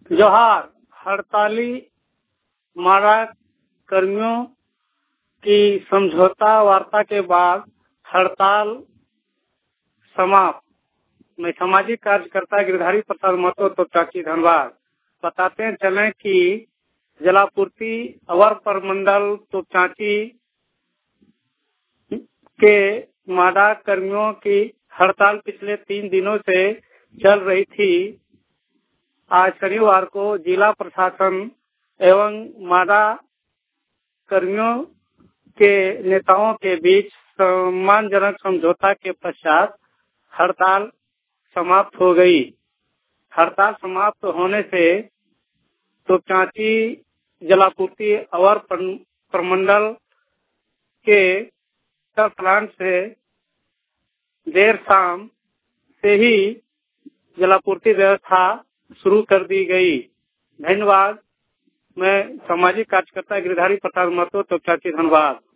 जोहार। हड़ताली माड़ा कर्मियों की समझौता वार्ता के बाद हड़ताल समाप्त। मैं सामाजिक कार्यकर्ता गिरधारी प्रसाद महतो तोपचांची धनबाद। बताते चलें कि जलापूर्ति अवर प्रमंडल तोपचांची के माड़ा कर्मियों की हड़ताल पिछले 3 दिनों से चल रही थी। आज शनिवार को जिला प्रशासन एवं माड़ा कर्मियों के नेताओं के बीच सम्मानजनक समझौता के पश्चात हड़ताल समाप्त हो गई। हड़ताल समाप्त होने से तोपचांची जलापूर्ति अवर प्रमंडल के प्लांट से देर शाम से ही जलापूर्ति व्यवस्था शुरू कर दी गई। धन्यवाद। मैं सामाजिक कार्यकर्ता गिरधारी प्रसाद महतो तोपचांची धनबाद।